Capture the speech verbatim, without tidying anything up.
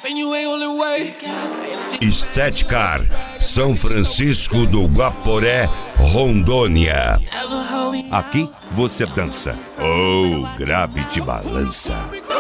Estética São Francisco do Guaporé, Rondônia. Aqui você dança ou grave te balança.